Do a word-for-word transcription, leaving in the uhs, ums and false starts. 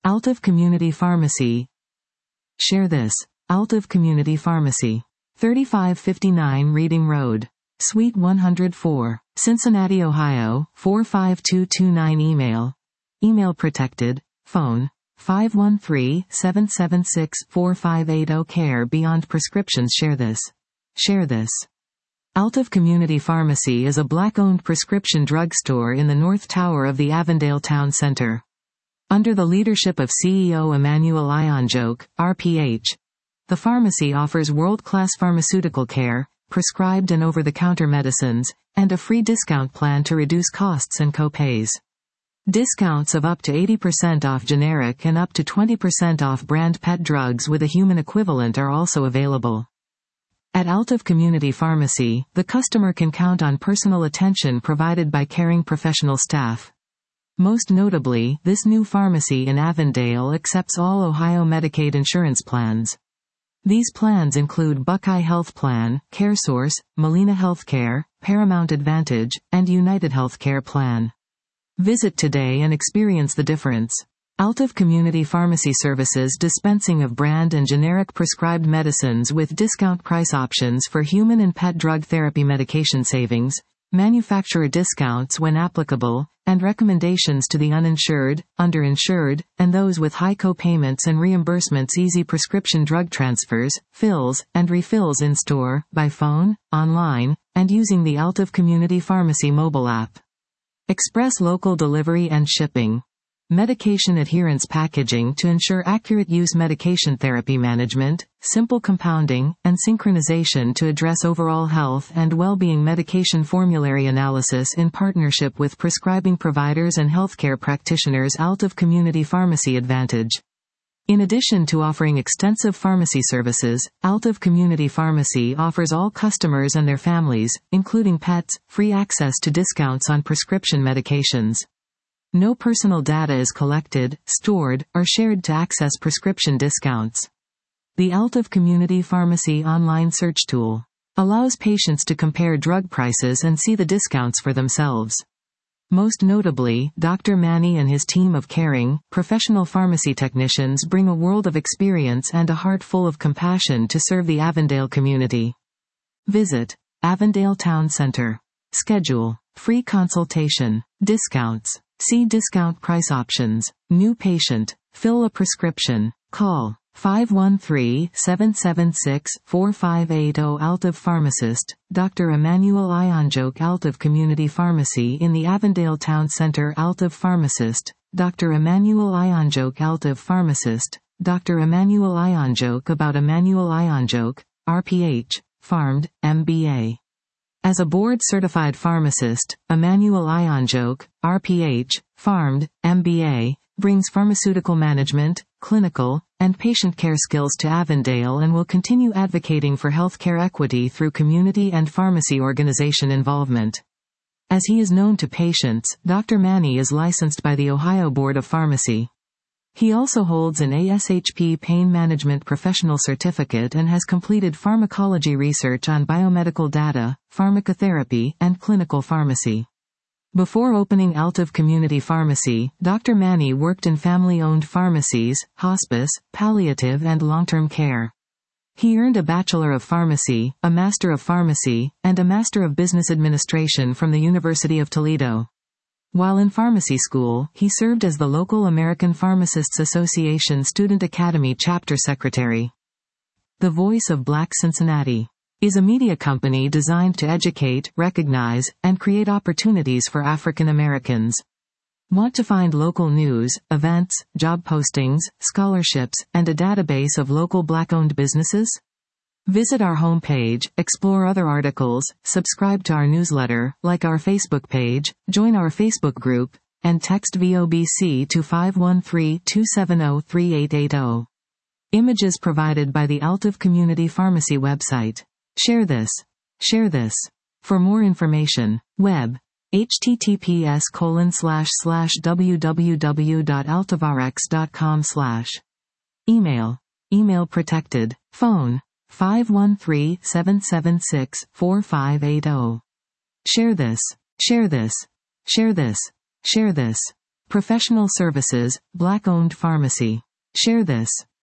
Altaf Community Pharmacy. Share this. Altaf Community Pharmacy. thirty-five fifty-nine Reading Road, Suite one oh four, Cincinnati, Ohio, four five two two nine. Email. Email protected. Phone. five one three, seven seven six, four five eight zero. Care beyond prescriptions. Share this. Share this. Altaf Community Pharmacy is a Black-owned prescription drugstore in the North Tower of the Avondale Town Center. Under the leadership of C E O Emmanuel Ianjoke, R P H, the pharmacy offers world-class pharmaceutical care, prescribed and over-the-counter medicines, and a free discount plan to reduce costs and co-pays. Discounts of up to eighty percent off generic and up to twenty percent off brand pet drugs with a human equivalent are also available. At Altaf Community Pharmacy, the customer can count on personal attention provided by caring professional staff. Most notably, this new pharmacy in Avondale accepts all Ohio Medicaid insurance plans. These plans include Buckeye Health Plan, CareSource, Molina Healthcare, Paramount Advantage, and United Healthcare Plan. Visit today and experience the difference. Altaf Community Pharmacy services dispensing of brand and generic prescribed medicines with discount price options for human and pet drug therapy medication savings, manufacturer discounts when applicable, and recommendations to the uninsured, underinsured, and those with high co-payments and reimbursements. Easy prescription drug transfers, fills, and refills in store, by phone, online, and using the Altaf Community Pharmacy mobile app. Express local delivery and shipping. Medication adherence packaging to ensure accurate use. Medication therapy management, simple compounding, and synchronization to address overall health and well-being. Medication formulary analysis in partnership with prescribing providers and healthcare practitioners. Altaf Community Pharmacy Advantage. In addition to offering extensive pharmacy services, Altaf Community Pharmacy offers all customers and their families, including pets, free access to discounts on prescription medications. No personal data is collected, stored, or shared to access prescription discounts. The Altaf Community Pharmacy online search tool allows patients to compare drug prices and see the discounts for themselves. Most notably, Doctor Manny and his team of caring, professional pharmacy technicians bring a world of experience and a heart full of compassion to serve the Avondale community. Visit Avondale Town Center. Schedule free consultation. Discounts. See discount price options. New patient. Fill a prescription. Call five one three, seven seven six, four five eight zero. Altaf Pharmacist, Doctor Emmanuel Ianjoke. Altaf Community Pharmacy in the Avondale Town Center. Altaf Pharmacist, Doctor Emmanuel Ianjoke. Altaf Pharmacist, Doctor Emmanuel Ianjoke. About Emmanuel Ianjoke, R P H, Pharmed, M B A. As a board-certified pharmacist, Emmanuel Ianjoke, R P H, Pharmed, M B A, brings pharmaceutical management, clinical, and patient care skills to Avondale and will continue advocating for healthcare equity through community and pharmacy organization involvement. As he is known to patients, Doctor Manny is licensed by the Ohio Board of Pharmacy. He also holds an A S H P Pain Management Professional Certificate and has completed pharmacology research on biomedical data, pharmacotherapy, and clinical pharmacy. Before opening Altaf Community Pharmacy, Doctor Manny worked in family-owned pharmacies, hospice, palliative and long-term care. He earned a Bachelor of Pharmacy, a Master of Pharmacy, and a Master of Business Administration from the University of Toledo. While in pharmacy school, he served as the local American Pharmacists Association Student Academy Chapter Secretary. The Voice of Black Cincinnati is a media company designed to educate, recognize, and create opportunities for African Americans. Want to find local news, events, job postings, scholarships, and a database of local Black-owned businesses? Visit our homepage, explore other articles, subscribe to our newsletter, like our Facebook page, join our Facebook group, and text V O B C to five one three, two seven zero, three eight eight zero. Images provided by the Altaf Community Pharmacy website. Share this. Share this. For more information, web, https colon slash slash www dot altavarx dot com slash. Email. Email protected. Phone. five one three, seven seven six, four five eight zero. Share this. Share this. Share this. Share this. Professional services, black-owned pharmacy. Share this.